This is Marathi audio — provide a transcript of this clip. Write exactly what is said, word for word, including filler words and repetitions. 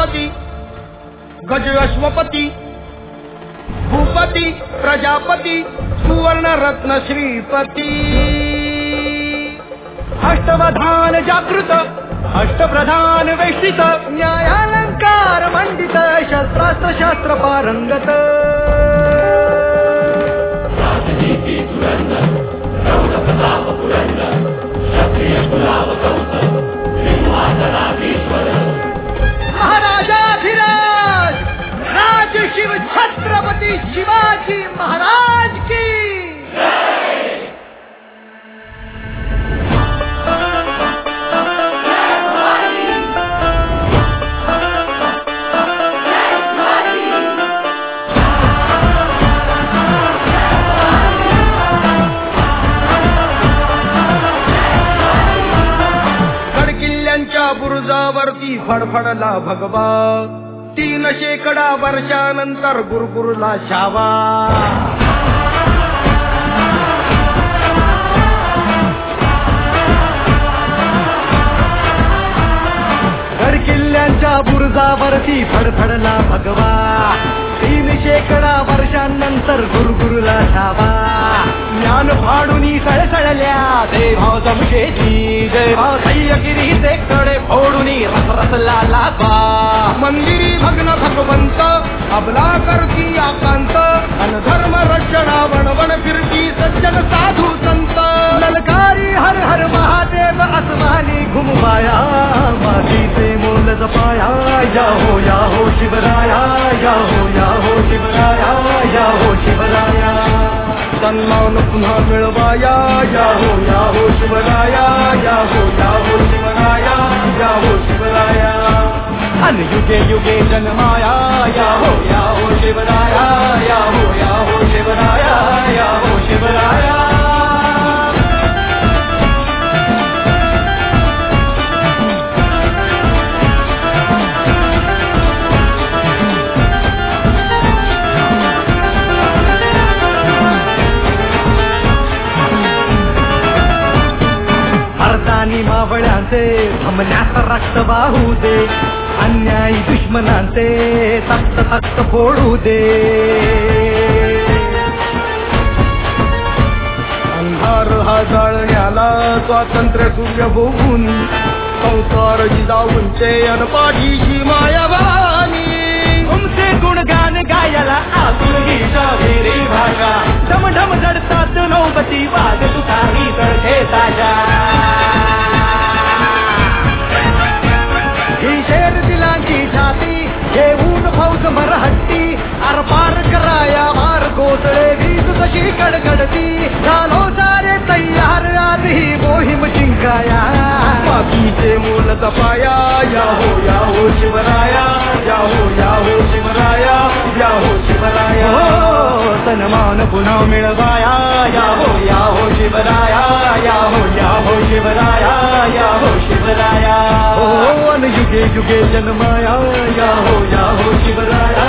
गणपती गज अश्वपती भूपती प्रजापती सुवर्ण रत्न श्रीपती अष्टवधान जागृत अष्टप्रधान वेष्टित न्यायालंकार मंडित शस्त्रास्त्र शास्त्र पारंगत महाराजाधिराज राज शिव छत्रपती शिवाजी महाराज की बुरुजावरती फडफडला भगवा तीन शेकडा वर्षानंतर गुरुकुरला शावा गड किल्ल्यांच्या बुरुजावरती फडफडला भगवा तीन शेकडा वर्षांनंतर गुरुकुरला शावा ज्ञान फाडूनी सळसळल्या देभाव जमशेची जयभाव सह्यगिरीचे कडे फोडूनी रस रसला लाभा मंदिरी भग्न भगवंत अबला करती आकांत अनधर्म रक्षणा वणवण फिरती सज्जन साधू संत ललकारी हर हर महादेव आसमानी घुमवाया मातीचे मोल जपाया या हो या हो शिवराया या हो या हो शिवराया या हो शिवराया सन्मान पुन्हा मिळवाया या हो या हो शिवराया या हो या हो शिवराया या हो शिवराया अन युगे युगे जन्माया या हो या हो शिवराया या हो या हो शिवराया या हो शिवराया भारतानी मावळ्यांचे थमण्यास रक्त वाहू दे अन्यायी दुश्मनांचे तख्त तख्त फोडू दे अंधार हा जाळण्याला स्वातंत्र्य सूर्य भोगून संसार जिजाऊंचे अनपाठीची मायावानी तुमचे गुणगान गायला आतून ही शाहिरी भाषा ढमढम जडतात नौबती वाद तुतारी तळखे ताजा ही शेर दिलांची छाती घेऊन फौज मरहट्टी आरपार कराया मार कोसळे वीज कशी कडकडती झालो सारे तयार आज ही मोहीम जिंकाया मातीचे मोल जपाया या हो या हो शिवराया या हो या हो शिवराया या हो शिवराया हो सन्मान पुन्हा मिळवाया या हो या हो शिवराया या हो या हो शिवराया या हो शिवराया हो अन युगे युगे जन्माया या हो या हो शिवराया